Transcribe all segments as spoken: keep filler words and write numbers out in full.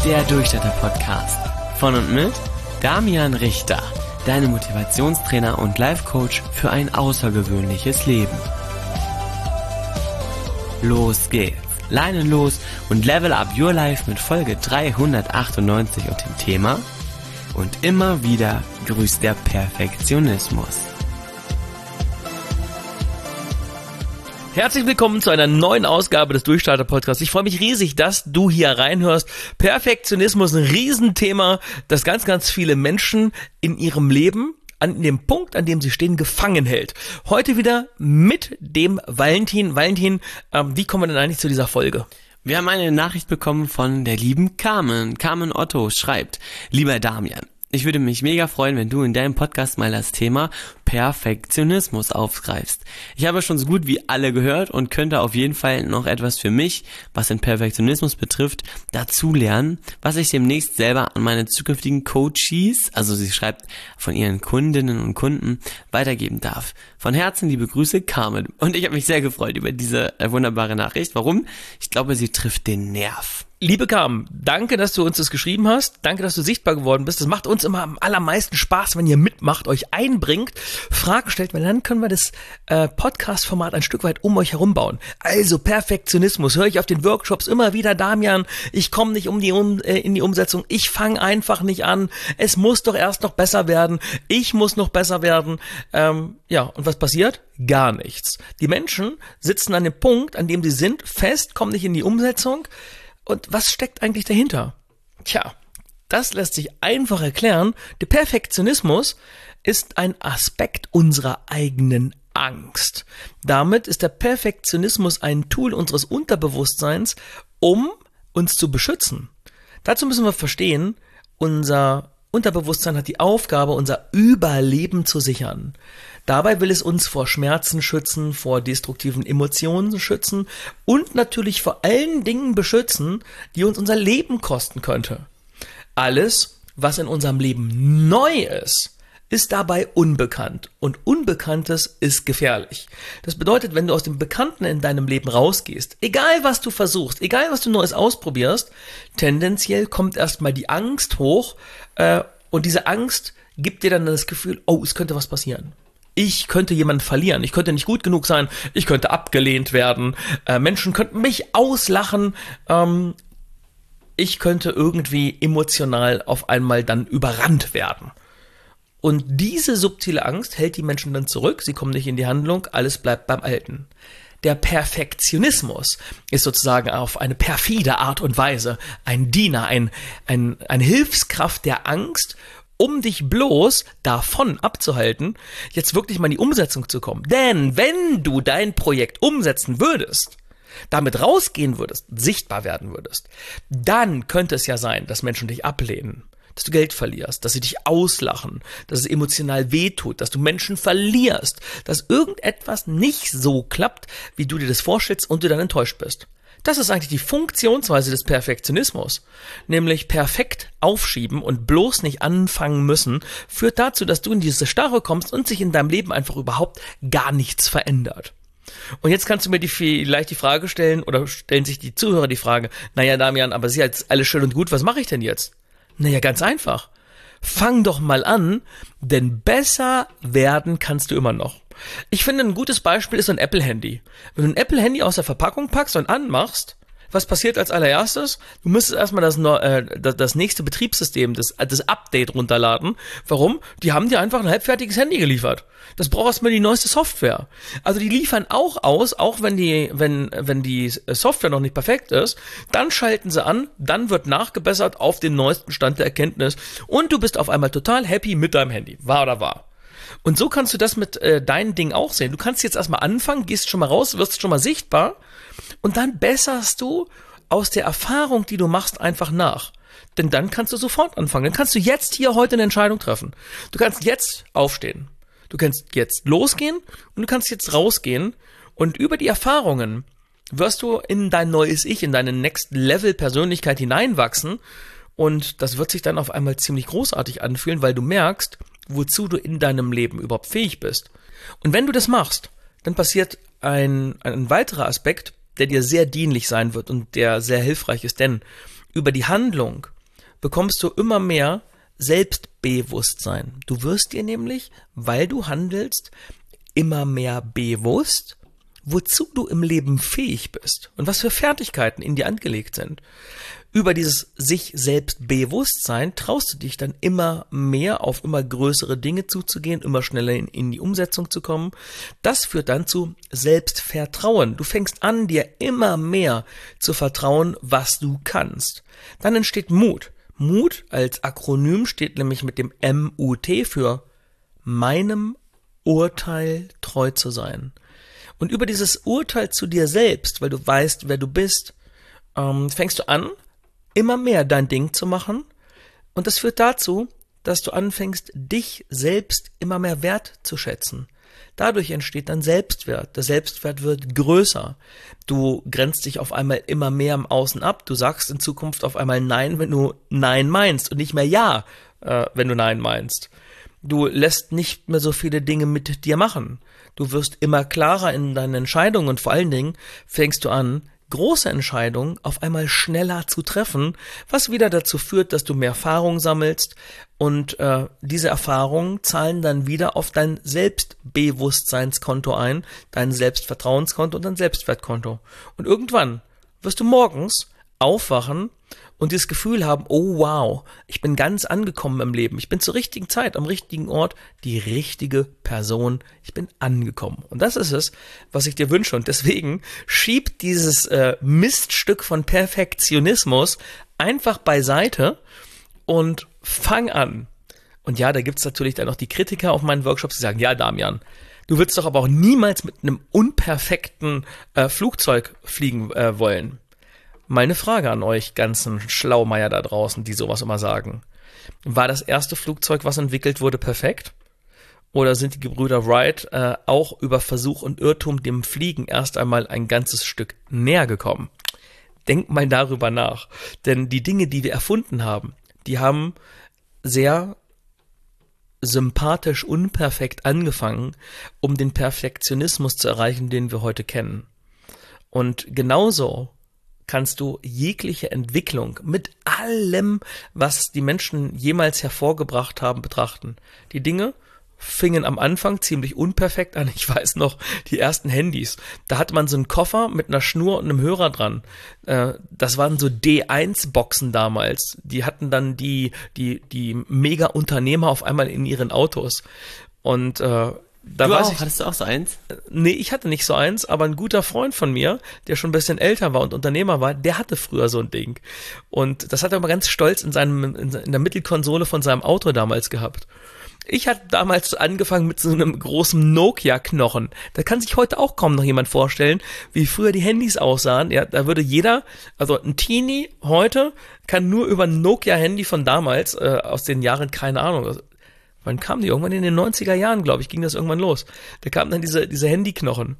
Der Durchstarter-Podcast von und mit Damian Richter, deine Motivationstrainer und Life-Coach für ein außergewöhnliches Leben. Los geht's, Leinen los und level up your life mit Folge dreihundertachtundneunzig und dem Thema: Und immer wieder grüßt der Perfektionismus. Herzlich willkommen zu einer neuen Ausgabe des Durchstarter-Podcasts. Ich freue mich riesig, dass du hier reinhörst. Perfektionismus, ein Riesenthema, das ganz, ganz viele Menschen in ihrem Leben an dem Punkt, an dem sie stehen, gefangen hält. Heute wieder mit dem Valentin. Valentin, ähm, wie kommen wir denn eigentlich zu dieser Folge? Wir haben eine Nachricht bekommen von der lieben Carmen. Carmen Otto schreibt: Lieber Damian, ich würde mich mega freuen, wenn du in deinem Podcast mal das Thema Perfektionismus aufgreifst. Ich habe schon so gut wie alle gehört und könnte auf jeden Fall noch etwas für mich, was den Perfektionismus betrifft, dazulernen, was ich demnächst selber an meine zukünftigen Coaches, also sie schreibt von ihren Kundinnen und Kunden, weitergeben darf. Von Herzen liebe Grüße, Carmen. Und ich habe mich sehr gefreut über diese äh, wunderbare Nachricht. Warum? Ich glaube, sie trifft den Nerv. Liebe Carmen, danke, dass du uns das geschrieben hast. Danke, dass du sichtbar geworden bist. Das macht uns immer am allermeisten Spaß, wenn ihr mitmacht, euch einbringt, Fragen stellt, weil dann können wir das äh, Podcast-Format ein Stück weit um euch herum bauen. Also Perfektionismus, höre ich auf den Workshops immer wieder: Damian, ich komme nicht um die um, äh, in die Umsetzung, ich fange einfach nicht an, es muss doch erst noch besser werden, ich muss noch besser werden. Ähm, ja, und was passiert? Gar nichts. Die Menschen sitzen an dem Punkt, an dem sie sind, fest, kommen nicht in die Umsetzung. Und was steckt eigentlich dahinter? Tja, das lässt sich einfach erklären. Der Perfektionismus ist ein Aspekt unserer eigenen Angst. Damit ist der Perfektionismus ein Tool unseres Unterbewusstseins, um uns zu beschützen. Dazu müssen wir verstehen, unser Unterbewusstsein hat die Aufgabe, unser Überleben zu sichern. Dabei will es uns vor Schmerzen schützen, vor destruktiven Emotionen schützen und natürlich vor allen Dingen beschützen, die uns unser Leben kosten könnte. Alles, was in unserem Leben neu ist, ist dabei unbekannt, und Unbekanntes ist gefährlich. Das bedeutet, wenn du aus dem Bekannten in deinem Leben rausgehst, egal was du versuchst, egal was du Neues ausprobierst, tendenziell kommt erstmal die Angst hoch, äh, und diese Angst gibt dir dann das Gefühl, oh, es könnte was passieren. Ich könnte jemanden verlieren, ich könnte nicht gut genug sein, ich könnte abgelehnt werden, äh, Menschen könnten mich auslachen, ähm, ich könnte irgendwie emotional auf einmal dann überrannt werden. Und diese subtile Angst hält die Menschen dann zurück, sie kommen nicht in die Handlung, alles bleibt beim Alten. Der Perfektionismus ist sozusagen auf eine perfide Art und Weise ein Diener, ein, ein, eine Hilfskraft der Angst, um dich bloß davon abzuhalten, jetzt wirklich mal in die Umsetzung zu kommen. Denn wenn du dein Projekt umsetzen würdest, damit rausgehen würdest, sichtbar werden würdest, dann könnte es ja sein, dass Menschen dich ablehnen, dass du Geld verlierst, dass sie dich auslachen, dass es emotional wehtut, dass du Menschen verlierst, dass irgendetwas nicht so klappt, wie du dir das vorstellst und du dann enttäuscht bist. Das ist eigentlich die Funktionsweise des Perfektionismus, nämlich perfekt aufschieben und bloß nicht anfangen müssen, führt dazu, dass du in diese Starre kommst und sich in deinem Leben einfach überhaupt gar nichts verändert. Und jetzt kannst du mir die, vielleicht die Frage stellen, oder stellen sich die Zuhörer die Frage: Naja, Damian, aber ist ja jetzt alles schön und gut, was mache ich denn jetzt? Naja, ganz einfach. Fang doch mal an, denn besser werden kannst du immer noch. Ich finde, ein gutes Beispiel ist ein Apple-Handy. Wenn du ein Apple-Handy aus der Verpackung packst und anmachst, was passiert als allererstes? Du müsstest erstmal das, äh, das nächste Betriebssystem, das, das Update runterladen. Warum? Die haben dir einfach ein halbfertiges Handy geliefert. Das braucht erstmal die neueste Software. Also die liefern auch aus, auch wenn die, wenn, wenn die Software noch nicht perfekt ist, dann schalten sie an, dann wird nachgebessert auf den neuesten Stand der Erkenntnis und du bist auf einmal total happy mit deinem Handy. Wahr oder wahr? Und so kannst du das mit äh, deinen Dingen auch sehen. Du kannst jetzt erstmal anfangen, gehst schon mal raus, wirst schon mal sichtbar und dann besserst du aus der Erfahrung, die du machst, einfach nach. Denn dann kannst du sofort anfangen. Dann kannst du jetzt hier heute eine Entscheidung treffen. Du kannst jetzt aufstehen. Du kannst jetzt losgehen und du kannst jetzt rausgehen und über die Erfahrungen wirst du in dein neues Ich, in deine Next-Level-Persönlichkeit hineinwachsen und das wird sich dann auf einmal ziemlich großartig anfühlen, weil du merkst, wozu du in deinem Leben überhaupt fähig bist. Und wenn du das machst, dann passiert ein, ein weiterer Aspekt, der dir sehr dienlich sein wird und der sehr hilfreich ist, denn über die Handlung bekommst du immer mehr Selbstbewusstsein. Du wirst dir nämlich, weil du handelst, immer mehr bewusst, wozu du im Leben fähig bist und was für Fertigkeiten in dir angelegt sind. Über dieses sich selbst Bewusstsein traust du dich dann immer mehr auf immer größere Dinge zuzugehen, immer schneller in, in die Umsetzung zu kommen. Das führt dann zu Selbstvertrauen. Du fängst an, dir immer mehr zu vertrauen, was du kannst. Dann entsteht Mut. Mut als Akronym steht nämlich mit dem M U T für meinem Urteil treu zu sein. Und über dieses Urteil zu dir selbst, weil du weißt, wer du bist, ähm, fängst du an, immer mehr dein Ding zu machen. Und das führt dazu, dass du anfängst, dich selbst immer mehr wertzuschätzen. Dadurch entsteht dann Selbstwert. Der Selbstwert wird größer. Du grenzt dich auf einmal immer mehr im Außen ab. Du sagst in Zukunft auf einmal Nein, wenn du Nein meinst und nicht mehr Ja, äh, wenn du Nein meinst. Du lässt nicht mehr so viele Dinge mit dir machen. Du wirst immer klarer in deinen Entscheidungen und vor allen Dingen fängst du an, große Entscheidungen auf einmal schneller zu treffen, was wieder dazu führt, dass du mehr Erfahrung sammelst und äh, diese Erfahrungen zahlen dann wieder auf dein Selbstbewusstseinskonto ein, dein Selbstvertrauenskonto und dein Selbstwertkonto. Und irgendwann wirst du morgens aufwachen und dieses Gefühl haben, oh wow, ich bin ganz angekommen im Leben. Ich bin zur richtigen Zeit, am richtigen Ort, die richtige Person. Ich bin angekommen. Und das ist es, was ich dir wünsche. Und deswegen schieb dieses äh, Miststück von Perfektionismus einfach beiseite und fang an. Und ja, da gibt's natürlich dann noch die Kritiker auf meinen Workshops, die sagen, ja Damian, du willst doch aber auch niemals mit einem unperfekten äh, Flugzeug fliegen äh, wollen. Meine Frage an euch ganzen Schlaumeier da draußen, die sowas immer sagen. War das erste Flugzeug, was entwickelt wurde, perfekt? Oder sind die Gebrüder Wright äh, auch über Versuch und Irrtum dem Fliegen erst einmal ein ganzes Stück näher gekommen? Denkt mal darüber nach. Denn die Dinge, die wir erfunden haben, die haben sehr sympathisch unperfekt angefangen, um den Perfektionismus zu erreichen, den wir heute kennen. Und genauso kannst du jegliche Entwicklung mit allem, was die Menschen jemals hervorgebracht haben, betrachten. Die Dinge fingen am Anfang ziemlich unperfekt an. Ich weiß noch, die ersten Handys. Da hatte man so einen Koffer mit einer Schnur und einem Hörer dran. Das waren so D eins Boxen damals. Die hatten dann die, die, die Mega-Unternehmer auf einmal in ihren Autos. Und äh, Da du weiß auch? Ich, Hattest du auch so eins? Nee, ich hatte nicht so eins, aber ein guter Freund von mir, der schon ein bisschen älter war und Unternehmer war, der hatte früher so ein Ding. Und das hat er immer ganz stolz in seinem in der Mittelkonsole von seinem Auto damals gehabt. Ich hatte damals angefangen mit so einem großen Nokia-Knochen. Da kann sich heute auch kaum noch jemand vorstellen, wie früher die Handys aussahen. Ja, da würde jeder, also ein Teenie heute kann nur über ein Nokia-Handy von damals, äh, aus den Jahren, keine Ahnung, also, wann kamen die? Irgendwann in den neunziger Jahren, glaube ich, ging das irgendwann los. Da kamen dann diese, diese Handyknochen.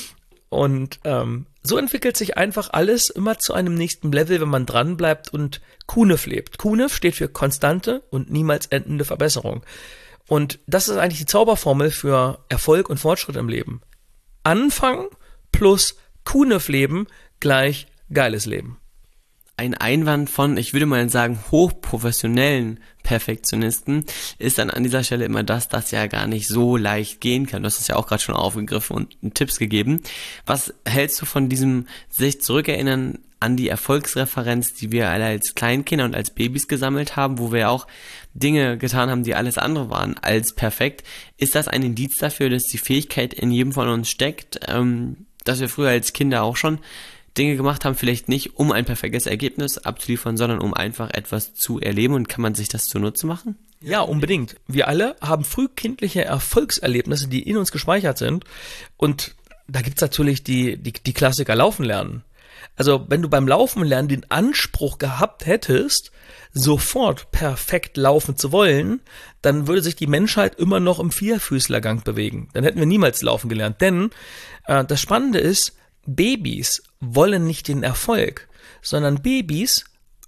Und ähm, so entwickelt sich einfach alles immer zu einem nächsten Level, wenn man dran bleibt und Q N F lebt. Q N F steht für konstante und niemals endende Verbesserung. Und das ist eigentlich die Zauberformel für Erfolg und Fortschritt im Leben. Anfangen plus Q N F leben gleich geiles Leben. Ein Einwand von, ich würde mal sagen, hochprofessionellen Perfektionisten ist dann an dieser Stelle immer das, dass ja gar nicht so leicht gehen kann. Du hast es ja auch gerade schon aufgegriffen und Tipps gegeben. Was hältst du von diesem sich zurückerinnern an die Erfolgsreferenz, die wir alle als Kleinkinder und als Babys gesammelt haben, wo wir auch Dinge getan haben, die alles andere waren als perfekt? Ist das ein Indiz dafür, dass die Fähigkeit in jedem von uns steckt, ähm, dass wir früher als Kinder auch schon Dinge gemacht haben, vielleicht nicht, um ein perfektes Ergebnis abzuliefern, sondern um einfach etwas zu erleben, und kann man sich das zunutze machen? Ja, unbedingt. Wir alle haben frühkindliche Erfolgserlebnisse, die in uns gespeichert sind, und da gibt's natürlich die, die, die Klassiker Laufen lernen. Also wenn du beim Laufen lernen den Anspruch gehabt hättest, sofort perfekt laufen zu wollen, dann würde sich die Menschheit immer noch im Vierfüßlergang bewegen. Dann hätten wir niemals laufen gelernt. Denn äh, das Spannende ist, Babys wollen nicht den Erfolg, sondern Babys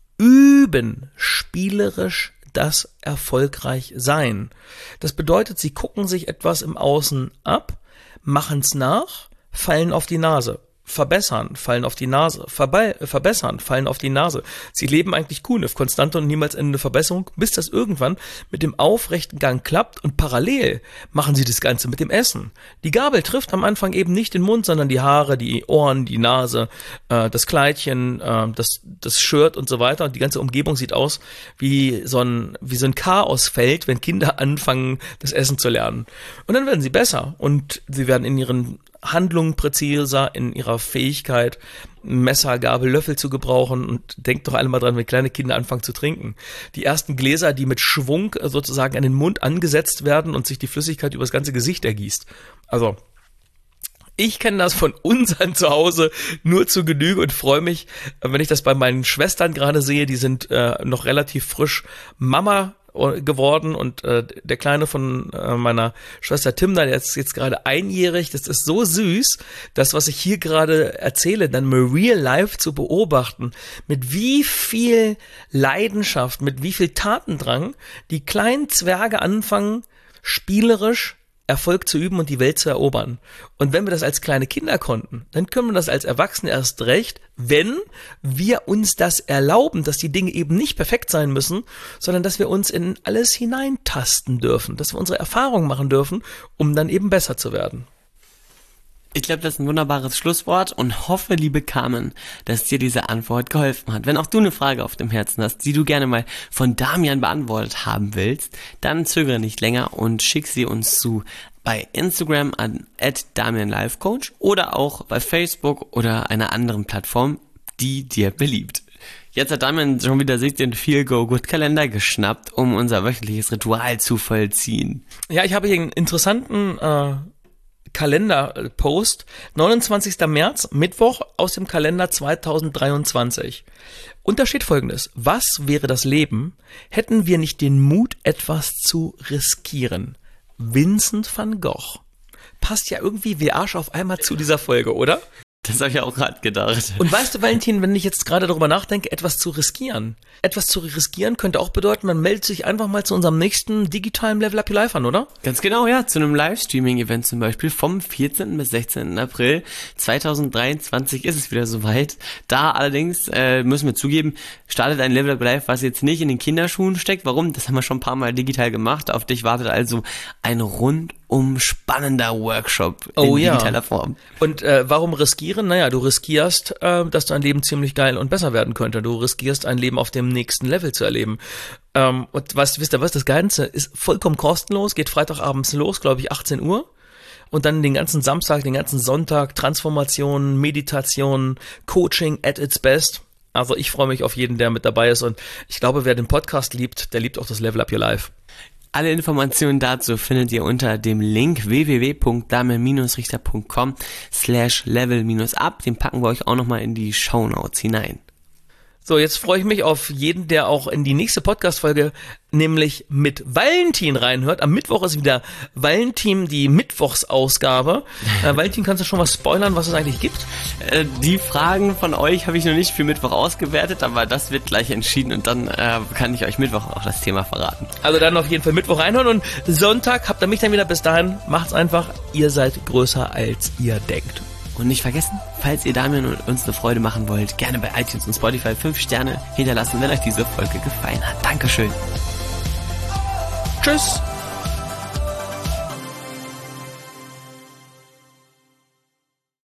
üben spielerisch das erfolgreich sein. Das bedeutet, sie gucken sich etwas im Außen ab, machen es nach, fallen auf die Nase. verbessern, fallen auf die Nase, Verbe- verbessern, fallen auf die Nase. Sie leben eigentlich cool, eine konstante und niemals endende Verbesserung, bis das irgendwann mit dem aufrechten Gang klappt und parallel machen sie das Ganze mit dem Essen. Die Gabel trifft am Anfang eben nicht den Mund, sondern die Haare, die Ohren, die Nase, äh, das Kleidchen, äh, das, das Shirt und so weiter, und die ganze Umgebung sieht aus wie so ein, wie so ein Chaosfeld, wenn Kinder anfangen, das Essen zu lernen. Und dann werden sie besser und sie werden in ihren Handlungen präziser, in ihrer Fähigkeit, Messer, Gabel, Löffel zu gebrauchen. Und denkt doch alle mal dran, wenn kleine Kinder anfangen zu trinken. Die ersten Gläser, die mit Schwung sozusagen an den Mund angesetzt werden und sich die Flüssigkeit übers ganze Gesicht ergießt. Also, ich kenne das von unseren zu Hause nur zu Genüge und freue mich, wenn ich das bei meinen Schwestern gerade sehe. Die sind äh, noch relativ frisch Mama geworden, und äh, der Kleine von äh, meiner Schwester Timna, der ist jetzt gerade einjährig. Das ist so süß, das, was ich hier gerade erzähle, dann mal real life zu beobachten, mit wie viel Leidenschaft, mit wie viel Tatendrang die kleinen Zwerge anfangen, spielerisch Erfolg zu üben und die Welt zu erobern. Und wenn wir das als kleine Kinder konnten, dann können wir das als Erwachsene erst recht, wenn wir uns das erlauben, dass die Dinge eben nicht perfekt sein müssen, sondern dass wir uns in alles hineintasten dürfen, dass wir unsere Erfahrungen machen dürfen, um dann eben besser zu werden. Ich glaube, das ist ein wunderbares Schlusswort und hoffe, liebe Carmen, dass dir diese Antwort geholfen hat. Wenn auch du eine Frage auf dem Herzen hast, die du gerne mal von Damian beantwortet haben willst, dann zögere nicht länger und schick sie uns zu bei Instagram an at damianlifecoach oder auch bei Facebook oder einer anderen Plattform, die dir beliebt. Jetzt hat Damian schon wieder sich den Feel-Go-Good-Kalender geschnappt, um unser wöchentliches Ritual zu vollziehen. Ja, ich habe hier einen interessanten äh Kalender-Post, neunundzwanzigster März, Mittwoch, aus dem Kalender zweitausenddreiundzwanzig. Und da steht Folgendes: Was wäre das Leben, hätten wir nicht den Mut, etwas zu riskieren? Vincent van Gogh. Passt ja irgendwie wie Arsch auf einmal zu dieser Folge, oder? Das habe ich auch gerade gedacht. Und weißt du, Valentin, wenn ich jetzt gerade darüber nachdenke, etwas zu riskieren. Etwas zu riskieren könnte auch bedeuten, man meldet sich einfach mal zu unserem nächsten digitalen Level Up Your Life an, oder? Ganz genau, ja. Zu einem Livestreaming-Event zum Beispiel vom vierzehnten bis sechzehnten April zweitausenddreiundzwanzig ist es wieder soweit. Da allerdings, äh, müssen wir zugeben, startet ein Level Up Your Life, was jetzt nicht in den Kinderschuhen steckt. Warum? Das haben wir schon ein paar Mal digital gemacht. Auf dich wartet also ein rundum spannender Workshop in oh, digitaler ja. Form. Und äh, warum riskieren? Naja, du riskierst, äh, dass dein Leben ziemlich geil und besser werden könnte. Du riskierst, ein Leben auf dem nächsten Level zu erleben. Ähm, und was, wisst ihr was, das Ganze ist vollkommen kostenlos, geht Freitagabends los, glaube ich, achtzehn Uhr. Und dann den ganzen Samstag, den ganzen Sonntag, Transformation, Meditation, Coaching at its best. Also ich freue mich auf jeden, der mit dabei ist. Und ich glaube, wer den Podcast liebt, der liebt auch das Level Up Your Life. Alle Informationen dazu findet ihr unter dem Link w w w punkt damian richter punkt com slash level up. Den packen wir euch auch nochmal in die Shownotes hinein. So, jetzt freue ich mich auf jeden, der auch in die nächste Podcast-Folge, nämlich mit Valentin reinhört. Am Mittwoch ist wieder Valentin, die Mittwochsausgabe. Äh, Valentin, kannst du schon was spoilern, was es eigentlich gibt? Äh, die Fragen von euch habe ich noch nicht für Mittwoch ausgewertet, aber das wird gleich entschieden und dann äh, kann ich euch Mittwoch auch das Thema verraten. Also dann auf jeden Fall Mittwoch reinhören und Sonntag habt ihr mich dann wieder. Bis dahin, macht's einfach. Ihr seid größer, als ihr denkt. Und nicht vergessen, falls ihr Damian und uns eine Freude machen wollt, gerne bei iTunes und Spotify fünf Sterne hinterlassen, wenn euch diese Folge gefallen hat. Dankeschön. Tschüss.